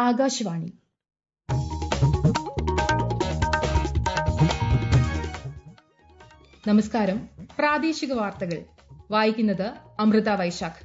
ആകാശവാണി. നമസ്കാരം. പ്രാദേശിക വാർത്തകൾ വായിക്കുന്നത് അമൃത വൈശാഖ്.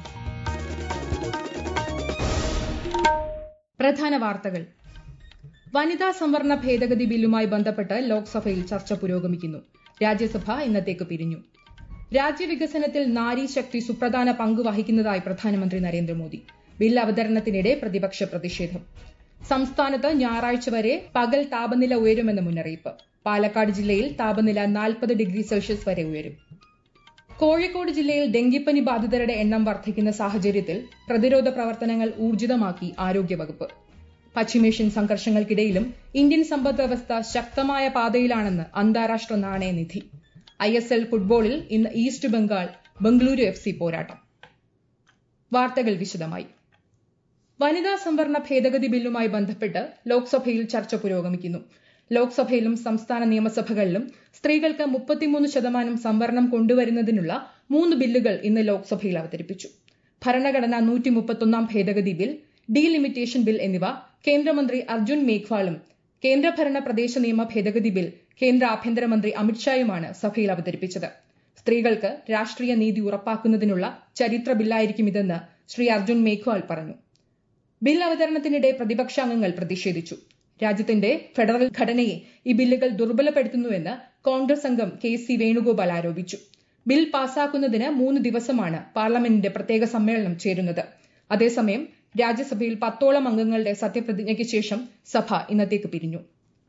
പ്രധാന വാർത്തകൾ. വനിതാ സംവരണ ഭേദഗതി ബില്ലുമായി ബന്ധപ്പെട്ട് ലോക്സഭയിൽ ചർച്ച പുരോഗമിക്കുന്നു. രാജ്യസഭ ഇന്നത്തേക്ക് പിരിഞ്ഞു. രാജ്യവികസനത്തിൽ നാരീശക്തി സുപ്രധാന പങ്ക് വഹിക്കുന്നതായി പ്രധാനമന്ത്രി നരേന്ദ്രമോദി. ബിൽ അവതരണത്തിനിടെ പ്രതിപക്ഷ പ്രതിഷേധം. സംസ്ഥാനത്ത് ഞായറാഴ്ച വരെ പകൽ താപനില ഉയരുമെന്ന് മുന്നറിയിപ്പ്. പാലക്കാട് ജില്ലയിൽ താപനില 40 ഡിഗ്രി സെൽഷ്യസ് വരെ ഉയരും. കോഴിക്കോട് ജില്ലയിൽ ഡെങ്കിപ്പനി ബാധിതരുടെ എണ്ണം വർദ്ധിക്കുന്ന സാഹചര്യത്തിൽ പ്രതിരോധ പ്രവർത്തനങ്ങൾ ഊർജിതമാക്കി ആരോഗ്യവകുപ്പ്. പശ്ചിമേഷ്യൻ സംഘർഷങ്ങൾക്കിടയിലും ഇന്ത്യൻ സമ്പദ്വ്യവസ്ഥ ശക്തമായ പാതയിലാണെന്ന് അന്താരാഷ്ട്ര നാണയനിധി. ISL ഫുട്ബോളിൽ ഇന്ന് ഈസ്റ്റ് ബംഗാൾ ബംഗളൂരു FC പോരാട്ടം. വാർത്തകൾ വിശദമായി. വനിതാ സംവരണ ഭേദഗതി ബില്ലുമായി ബന്ധപ്പെട്ട് ലോക്സഭയിൽ ചർച്ച പുരോഗമിക്കുന്നു. ലോക്സഭയിലും സംസ്ഥാന നിയമസഭകളിലും സ്ത്രീകൾക്ക് 33% സംവരണം കൊണ്ടുവരുന്നതിനുള്ള 3 ബില്ലുകൾ ഇന്ന് ലോക്സഭയിൽ അവതരിപ്പിച്ചു. ഭരണഘടന 131 ഭേദഗതി ബിൽ, ഡീലിമിറ്റേഷൻ ബിൽ എന്നിവ കേന്ദ്രമന്ത്രി അർജുൻ മേഘ്വാളും കേന്ദ്രഭരണ പ്രദേശ നിയമ ഭേദഗതി ബിൽ കേന്ദ്ര ആഭ്യന്തരമന്ത്രി അമിത്ഷായുമാണ് സഭയിൽ അവതരിപ്പിച്ചത്. സ്ത്രീകൾക്ക് രാഷ്ട്രീയ നീതി ഉറപ്പാക്കുന്നതിനുള്ള ചരിത്ര ബില്ലായിരിക്കും ഇതെന്ന് ശ്രീ അർജുൻ മേഘ്വാൾ പറഞ്ഞു. ബിൽ അവതരണത്തിനിടെ പ്രതിപക്ഷാംഗങ്ങൾ പ്രതിഷേധിച്ചു. രാജ്യത്തിന്റെ ഫെഡറൽ ഘടനയെ ഈ ബില്ലുകൾ ദുർബലപ്പെടുത്തുന്നുവെന്ന് കോൺഗ്രസ് അംഗം KC വേണുഗോപാൽ ആരോപിച്ചു. ബിൽ പാസാക്കുന്നതിന് 3 ദിവസമാണ് പാർലമെന്റിന്റെ പ്രത്യേക സമ്മേളനം ചേരുന്നത്. അതേസമയം രാജ്യസഭയിൽ 10ഓളം അംഗങ്ങളുടെ സത്യപ്രതിജ്ഞയ്ക്ക് ശേഷം സഭ ഇന്നത്തേക്ക് പിരിഞ്ഞു.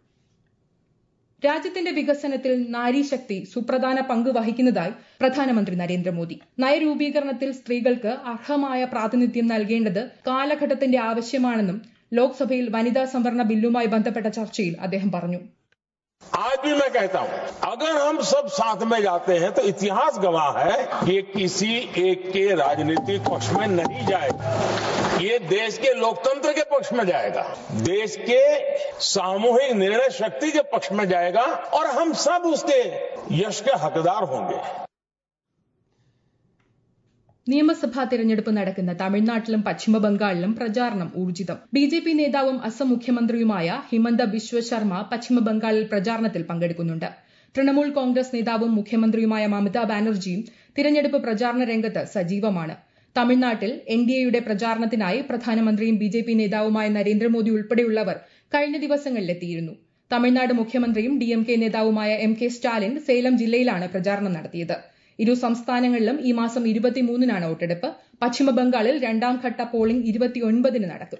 രാജ്യത്തിന്റെ വികസനത്തിൽ നാരീശക്തി സുപ്രധാന പങ്ക് വഹിക്കുന്നതായി പ്രധാനമന്ത്രി നരേന്ദ്രമോദി. നയരൂപീകരണത്തിൽ സ്ത്രീകൾക്ക് അർഹമായ പ്രാതിനിധ്യം നൽകേണ്ടത് കാലഘട്ടത്തിന്റെ ആവശ്യമാണെന്നും ലോക്സഭയിൽ വനിതാ സംവരണ ബില്ലുമായി ബന്ധപ്പെട്ട ചർച്ചയിൽ അദ്ദേഹം പറഞ്ഞു. आज भी मैं कहता हूं, अगर हम सब साथ में जाते हैं तो इतिहास गवाह है कि किसी एक के राजनीतिक पक्ष में नहीं जाएगा, ये देश के लोकतंत्र के पक्ष में जाएगा, देश के सामूहिक निर्णय शक्ति के पक्ष में जाएगा और हम सब उसके यश के हकदार होंगे. നിയമസഭാ തിരഞ്ഞെടുപ്പ് നടക്കുന്ന തമിഴ്നാട്ടിലും പശ്ചിമബംഗാളിലും പ്രചാരണം ഊർജിതം. BJP നേതാവും അസം മുഖ്യമന്ത്രിയുമായ ഹിമന്ത ബിശ്വ ശർമ്മ പശ്ചിമബംഗാളിൽ പ്രചാരണത്തിൽ പങ്കെടുക്കുന്നുണ്ട്. തൃണമൂൽ കോൺഗ്രസ് നേതാവും മുഖ്യമന്ത്രിയുമായ മമതാ ബാനർജിയും തിരഞ്ഞെടുപ്പ് പ്രചാരണ രംഗത്ത് സജീവമാണ്. തമിഴ്നാട്ടിൽ NDAയുടെ പ്രചാരണത്തിനായി പ്രധാനമന്ത്രിയും BJP നേതാവുമായ നരേന്ദ്രമോദി ഉൾപ്പെടെയുള്ളവർ കഴിഞ്ഞ ദിവസങ്ങളിലെത്തിയിരുന്നു. തമിഴ്നാട് മുഖ്യമന്ത്രിയും DMK നേതാവുമായ MK സ്റ്റാലിൻ സേലം ജില്ലയിലാണ് പ്രചാരണം നടത്തിയത്. ഇരു സംസ്ഥാനങ്ങളിലും ഈ മാസം 23-നാണ് വോട്ടെടുപ്പ്. പശ്ചിമബംഗാളിൽ 2ാം ഘട്ട പോളിംഗ് 29-ന് നടക്കും.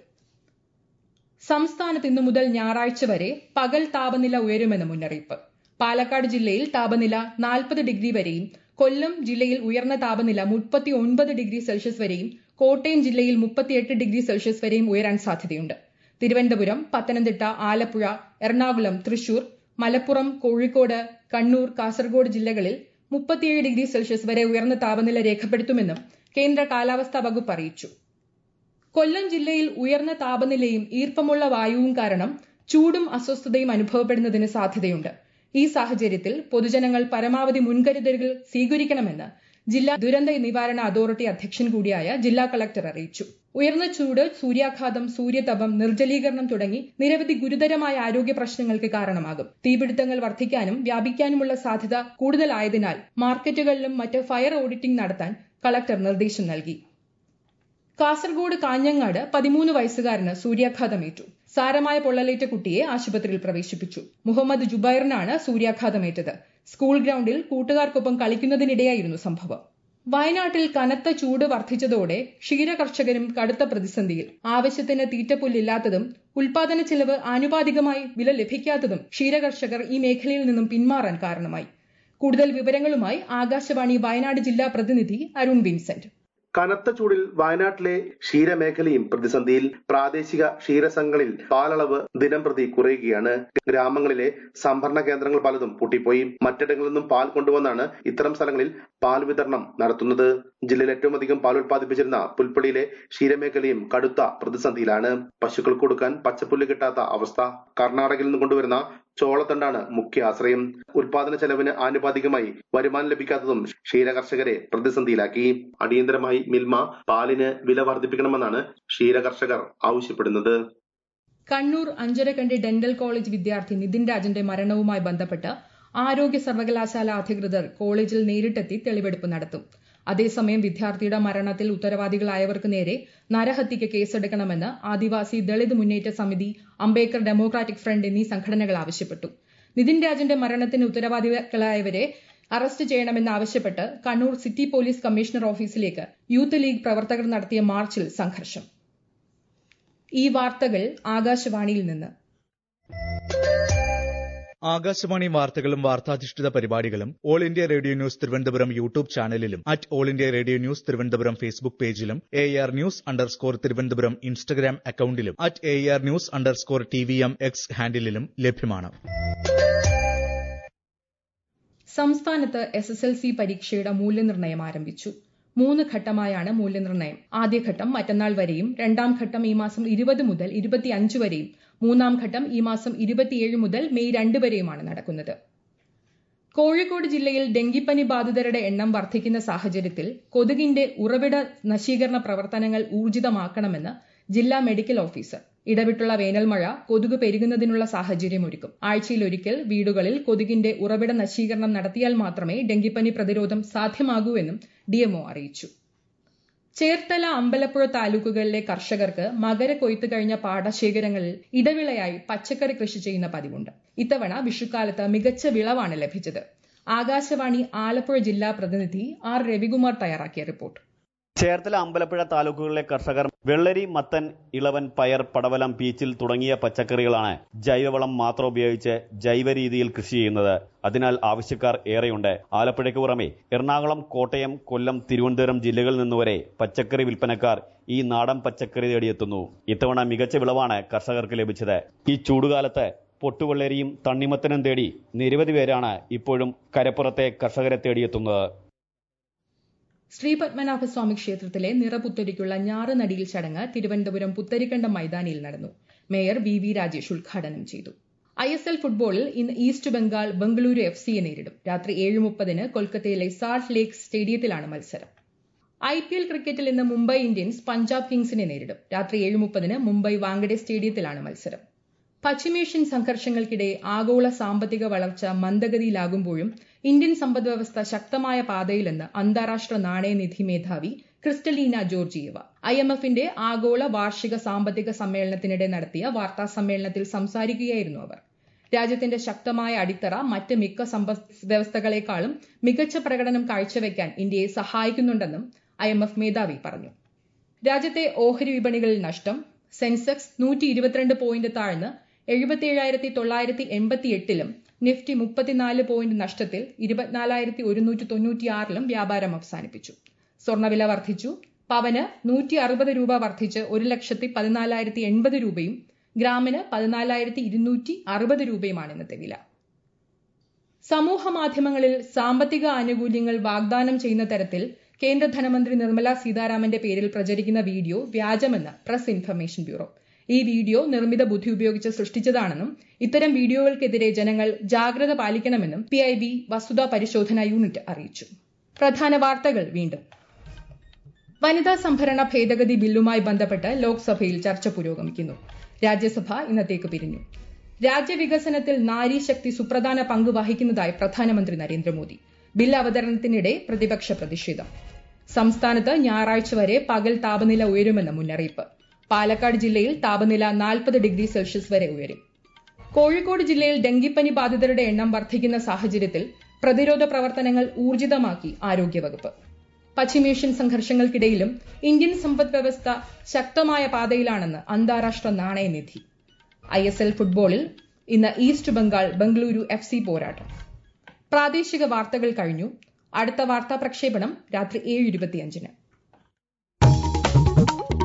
സംസ്ഥാനത്ത് ഇന്നു മുതൽ ഞായറാഴ്ച വരെ പകൽ താപനില ഉയരുമെന്ന് മുന്നറിയിപ്പ്. പാലക്കാട് ജില്ലയിൽ താപനില 40 ഡിഗ്രി വരെയും, കൊല്ലം ജില്ലയിൽ ഉയർന്ന താപനില 39 ഡിഗ്രി സെൽഷ്യസ് വരെയും, കോട്ടയം ജില്ലയിൽ 38 ഡിഗ്രി സെൽഷ്യസ് വരെയും ഉയരാൻ സാധ്യതയുണ്ട്. തിരുവനന്തപുരം, പത്തനംതിട്ട, ആലപ്പുഴ, എറണാകുളം, തൃശൂർ, മലപ്പുറം, കോഴിക്കോട്, കണ്ണൂർ, കാസർഗോഡ് ജില്ലകളിൽ 37 ഡിഗ്രി സെൽഷ്യസ് വരെ ഉയർന്ന താപനില രേഖപ്പെടുത്തുമെന്നും കേന്ദ്ര കാലാവസ്ഥാ വകുപ്പ് അറിയിച്ചു. കൊല്ലം ജില്ലയിൽ ഉയർന്ന താപനിലയും ഈർപ്പമുള്ള വായുവും കാരണം ചൂടും അസ്വസ്ഥതയും അനുഭവപ്പെടുന്നതിന് സാധ്യതയുണ്ട്. ഈ സാഹചര്യത്തിൽ പൊതുജനങ്ങൾ പരമാവധി മുൻകരുതലുകൾ സ്വീകരിക്കണമെന്ന് ജില്ലാ ദുരന്ത നിവാരണ അതോറിറ്റി അധ്യക്ഷൻ കൂടിയായ ജില്ലാ കളക്ടർ അറിയിച്ചു. ഉയർന്ന ചൂട്, സൂര്യാഘാതം, സൂര്യതപം, നിർജ്ജലീകരണം തുടങ്ങി നിരവധി ഗുരുതരമായ ആരോഗ്യ പ്രശ്നങ്ങൾക്ക് കാരണമാകും. തീപിടുത്തങ്ങൾ വർദ്ധിക്കാനും വ്യാപിക്കാനുമുള്ള സാധ്യത കൂടുതലായതിനാൽ മാർക്കറ്റുകളിലും മറ്റ് ഫയർ ഓഡിറ്റിംഗ് നടത്താൻ കളക്ടർ നിർദ്ദേശം നൽകി. കാസർഗോഡ് കാഞ്ഞങ്ങാട് 13 വയസ്സുകാരന് സൂര്യാഘാതമേറ്റു. സാരമായ പൊള്ളലേറ്റ കുട്ടിയെ ആശുപത്രിയിൽ പ്രവേശിപ്പിച്ചു. മുഹമ്മദ് ജുബൈറിനാണ് സൂര്യാഘാതമേറ്റത്. സ്കൂൾ ഗ്രൌണ്ടിൽ കൂട്ടുകാർക്കൊപ്പം കളിക്കുന്നതിനിടെയായിരുന്നു സംഭവം. വയനാട്ടിൽ കനത്ത ചൂട് വർദ്ധിച്ചതോടെ ക്ഷീര കർഷകരും കടുത്ത പ്രതിസന്ധിയിൽ. ആവശ്യത്തിന് തീറ്റപ്പുല്ലില്ലാത്തതും ഉൽപാദന ചെലവ് ആനുപാതികമായി വില ലഭിക്കാത്തതും ക്ഷീരകർഷകർ ഈ മേഖലയിൽ നിന്നും പിന്മാറാൻ കാരണമായി. കൂടുതൽ വിവരങ്ങളുമായി ആകാശവാണി വയനാട് ജില്ലാ പ്രതിനിധി അരുൺ വിൻസെന്റ്. കനത്ത ചൂടിൽ വയനാട്ടിലെ ക്ഷീരമേഖലയും പ്രതിസന്ധിയിൽ. പ്രാദേശിക ക്ഷീരസംഘങ്ങളിൽ പാലളവ് ദിനംപ്രതി കുറയുകയാണ്. ഗ്രാമങ്ങളിലെ സംഭരണ കേന്ദ്രങ്ങൾ പലതും പൂട്ടിപ്പോയി. മറ്റിടങ്ങളിൽ നിന്നും പാൽ കൊണ്ടുവന്നാണ് ഇത്തരം സ്ഥലങ്ങളിൽ പാൽ വിതരണം നടത്തുന്നത്. ജില്ലയിൽ ഏറ്റവും അധികം പാൽ ഉൽപ്പാദിപ്പിച്ചിരുന്ന പുൽപ്പള്ളിയിലെ ക്ഷീരമേഖലയും കടുത്ത പ്രതിസന്ധിയിലാണ്. പശുക്കൾക്ക് കൊടുക്കാൻ പച്ചപ്പുല്ല് കിട്ടാത്ത അവസ്ഥ. കർണാടകയിൽ നിന്ന് കൊണ്ടുവരുന്ന ചോളത്തണ്ടാണ് മുഖ്യ ആശ്രയം. ഉൽപാദന ചെലവിന് ആനുപാതികമായി വരുമാനം ലഭിക്കാത്തതും ക്ഷീര കർഷകരെ പ്രതിസന്ധിയിലാക്കി. അടിയന്തരമായി മിൽമ പാലിന് വില വർദ്ധിപ്പിക്കണമെന്നാണ് ക്ഷീര കർഷകർ ആവശ്യപ്പെടുന്നത്. കണ്ണൂർ അഞ്ചരക്കണ്ടി ഡെന്റൽ കോളേജ് വിദ്യാർത്ഥി നിതിൻ രാജന്റെ മരണവുമായി ബന്ധപ്പെട്ട് ആരോഗ്യ സർവകലാശാല അധികൃതർ കോളേജിൽ നേരിട്ടെത്തി തെളിവെടുപ്പ് നടത്തും. അതേസമയം വിദ്യാർത്ഥിയുടെ മരണത്തിൽ ഉത്തരവാദികളായവർക്ക് നേരെ നരഹത്യയ്ക്ക് കേസെടുക്കണമെന്ന് ആദിവാസി ദളിത് മുന്നേറ്റ സമിതി, അംബേദ്കർ ഡെമോക്രാറ്റിക് ഫ്രണ്ട് എന്നീ സംഘടനകൾ ആവശ്യപ്പെട്ടു. നിതിൻ രാജന്റെ മരണത്തിന് ഉത്തരവാദികളായവരെ അറസ്റ്റ് ചെയ്യണമെന്നാവശ്യപ്പെട്ട് കണ്ണൂർ സിറ്റി പോലീസ് കമ്മീഷണർ ഓഫീസിലേക്ക് യൂത്ത് ലീഗ് പ്രവർത്തകർ നടത്തിയ മാർച്ചിൽ സംഘർഷം. ഈ വാർത്തകൾ ആകാശവാണിയിൽ നിന്ന്. ആകാശവാണി വാർത്തകളും വാർത്താധിഷ്ഠിത പരിപാടികളും All India Radio News Thiruvananthapuram YouTube ചാനലിലും All India Radio News Thiruvananthapuram Facebook പേജിലും AR News_ തിരുവനന്തപുരം ഇൻസ്റ്റഗ്രാം അക്കൌണ്ടിലും AR News_TVM X ഹാൻഡിലും ലഭ്യമാണ്. സംസ്ഥാനത്ത് SSLC പരീക്ഷയുടെ മൂല്യനിർണ്ണയം ആരംഭിച്ചു. 3 ഘട്ടമായാണ് മൂല്യനിർണ്ണയം. ആദ്യഘട്ടം മറ്റന്നാൾ വരെയും, രണ്ടാം ഘട്ടം ഈ മാസം 20 മുതൽ 25 വരെയും, മൂന്നാം ഘട്ടം ഈ മാസം 27 മുതൽ മെയ് 2 വരെയുമാണ് നടക്കുന്നത്. കോഴിക്കോട് ജില്ലയിൽ ഡെങ്കിപ്പനി ബാധിതരുടെ എണ്ണം വർദ്ധിക്കുന്ന സാഹചര്യത്തിൽ കൊതുകിന്റെ ഉറവിട നശീകരണ പ്രവർത്തനങ്ങൾ ഊർജിതമാക്കണമെന്ന് ജില്ലാ മെഡിക്കൽ ഓഫീസർ. ഇടവിട്ടുള്ള വേനൽമഴ കൊതുക് പെരുകുന്നതിനുള്ള സാഹചര്യമൊരുക്കും. ആഴ്ചയിലൊരിക്കൽ വീടുകളിൽ കൊതുകിന്റെ ഉറവിട നശീകരണം നടത്തിയാൽ മാത്രമേ ഡെങ്കിപ്പനി പ്രതിരോധം സാധ്യമാകൂ എന്നും DMO അറിയിച്ചു. ചേർത്തല, അമ്പലപ്പുഴ താലൂക്കുകളിലെ കർഷകർക്ക് മകരക്കൊയ്ത്ത് കഴിഞ്ഞ പാടശേഖരങ്ങളിൽ ഇടവിളയായി പച്ചക്കറി കൃഷി ചെയ്യുന്ന പതിവുണ്ട്. ഇത്തവണ വിഷുക്കാലത്ത് മികച്ച വിളവാണ് ലഭിച്ചത്. ആകാശവാണി ആലപ്പുഴ ജില്ലാ പ്രതിനിധി R. രവികുമാർ തയ്യാറാക്കിയ റിപ്പോർട്ട്. ചേർത്തല, അമ്പലപ്പുഴ താലൂക്കുകളിലെ കർഷകർ വെള്ളരി, മത്തൻ, ഇളവൻ, പയർ, പടവലം, പീച്ചിൽ തുടങ്ങിയ പച്ചക്കറികളാണ് ജൈവവളം മാത്രം ഉപയോഗിച്ച് ജൈവ രീതിയിൽ കൃഷി ചെയ്യുന്നത്. അതിനാൽ ആവശ്യക്കാർ ഏറെയുണ്ട്. ആലപ്പുഴയ്ക്ക് പുറമെ എറണാകുളം, കോട്ടയം, കൊല്ലം, തിരുവനന്തപുരം ജില്ലകളിൽ നിന്നുവരെ പച്ചക്കറി വിൽപ്പനക്കാർ ഈ നാടൻ പച്ചക്കറി തേടിയെത്തുന്നു. ഇത്തവണ മികച്ച വിളവാണ് കർഷകർക്ക് ലഭിച്ചത്. ഈ ചൂടുകാലത്ത് പൊട്ടുവെള്ളരിയും തണ്ണിമത്തനും തേടി നിരവധി പേരാണ് ഇപ്പോഴും കരപ്പുറത്തെ കർഷകരെ തേടിയെത്തുന്നത്. ശ്രീപത്മനാഭസ്വാമി ക്ഷേത്രത്തിലെ നിറപുത്തരിക്കുള്ള ഞാറുനടിയിൽ ചടങ്ങ് തിരുവനന്തപുരം പുത്തരിക്കണ്ടം മൈതാനിയിൽ നടന്നു. മേയർ VV രാജേഷ് ഉദ്ഘാടനം ചെയ്തു. ISL ഫുട്ബോളിൽ ഇന്ന് ഈസ്റ്റ് ബംഗാൾ ബംഗളൂരു FCയെ നേരിടും. രാത്രി 7:30 കൊൽക്കത്തയിലെ സാൾട്ട് ലേക്ക് സ്റ്റേഡിയത്തിലാണ് മത്സരം. IPL ക്രിക്കറ്റിൽ ഇന്ന് മുംബൈ ഇന്ത്യൻസ് പഞ്ചാബ് കിങ്സിനെ നേരിടും. രാത്രി 7:30 മുംബൈ വാങ്കഡെ സ്റ്റേഡിയത്തിലാണ് മത്സരം. പശ്ചിമേഷ്യൻ സംഘർഷങ്ങൾക്കിടെ ആഗോള സാമ്പത്തിക വളർച്ച മന്ദഗതിയിലാകുമ്പോഴും ഇന്ത്യൻ സമ്പദ്വ്യവസ്ഥ ശക്തമായ പാതയിലെന്ന് അന്താരാഷ്ട്ര നാണയനിധി മേധാവി ക്രിസ്റ്റലീന ജോർജിയേവ. IMFന്റെ ആഗോള വാർഷിക സാമ്പത്തിക സമ്മേളനത്തിനിടെ നടത്തിയ വാർത്താ സമ്മേളനത്തിൽ സംസാരിക്കുകയായിരുന്നു അവർ. രാജ്യത്തിന്റെ ശക്തമായ അടിത്തറ മറ്റ് മിക്ക സമ്പദ് വ്യവസ്ഥകളെക്കാളും മികച്ച പ്രകടനം കാഴ്ചവെക്കാൻ ഇന്ത്യയെ സഹായിക്കുന്നുണ്ടെന്നും IMF മേധാവി പറഞ്ഞു. രാജ്യത്തെ ഓഹരി വിപണികളിൽ നഷ്ടം. സെൻസെക്സ് 122 പോയിന്റ് താഴ്ന്ന് 77,988-ലും നിഫ്റ്റി 34 പോയിന്റ് നഷ്ടത്തിൽ 24,196-ലും വ്യാപാരം അവസാനിപ്പിച്ചു. സ്വർണ്ണവില വർദ്ധിച്ചു. പവന് 160 രൂപ വർദ്ധിച്ച് 1,14,080 രൂപയും ഗ്രാമിന് 14,260 രൂപയുമാണ് ഇന്നത്തെ വില. സമൂഹ മാധ്യമങ്ങളിൽ സാമ്പത്തിക ആനുകൂല്യങ്ങൾ വാഗ്ദാനം ചെയ്യുന്ന തരത്തിൽ കേന്ദ്ര ധനമന്ത്രി നിർമ്മല സീതാരാമന്റെ പേരിൽ പ്രചരിക്കുന്ന വീഡിയോ വ്യാജമെന്ന് പ്രസ് ഇൻഫർമേഷൻ ബ്യൂറോ. ഈ വീഡിയോ നിർമ്മിത ബുദ്ധി ഉപയോഗിച്ച് സൃഷ്ടിച്ചതാണെന്നും ഇത്തരം വീഡിയോകൾക്കെതിരെ ജനങ്ങൾ ജാഗ്രത പാലിക്കണമെന്നും PIB വസ്തുതാ പരിശോധനാ യൂണിറ്റ് അറിയിച്ചു. പ്രധാന വാർത്തകൾ വീണ്ടും. വനിതാ സംവരണ ഭേദഗതി ബില്ലുമായി ബന്ധപ്പെട്ട് ലോക്സഭയിൽ ചർച്ച പുരോഗമിക്കുന്നു. രാജ്യസഭ ഇന്നത്തേക്ക് പിരിഞ്ഞു. രാജ്യവികസനത്തിൽ നാരീശക്തി സുപ്രധാന പങ്ക് വഹിക്കുന്നതായി പ്രധാനമന്ത്രി നരേന്ദ്രമോദി. ബിൽ അവതരണത്തിനിടെ പ്രതിപക്ഷ പ്രതിഷേധം. സംസ്ഥാനത്ത് ഞായറാഴ്ച വരെ പകൽ താപനില ഉയരുമെന്ന് മുന്നറിയിപ്പ്. പാലക്കാട് ജില്ലയിൽ താപനില 40 ഡിഗ്രി സെൽഷ്യസ് വരെ ഉയരും. കോഴിക്കോട് ജില്ലയിൽ ഡെങ്കിപ്പനി ബാധിതരുടെ എണ്ണം വർദ്ധിക്കുന്ന സാഹചര്യത്തിൽ പ്രതിരോധ പ്രവർത്തനങ്ങൾ ഊർജിതമാക്കി ആരോഗ്യവകുപ്പ്. പശ്ചിമേഷ്യൻ സംഘർഷങ്ങൾക്കിടയിലും ഇന്ത്യൻ സമ്പദ് വ്യവസ്ഥ ശക്തമായ പാതയിലാണെന്ന് അന്താരാഷ്ട്ര നാണയനിധി. ISL ഫുട്ബോളിൽ ഇന്ന് ഈസ്റ്റ് ബംഗാൾ ബംഗളൂരു FC പോരാട്ടം. പ്രാദേശിക വാർത്തകൾ കഴിഞ്ഞു. അടുത്ത വാർത്താ പ്രക്ഷേപണം രാത്രി 7:25.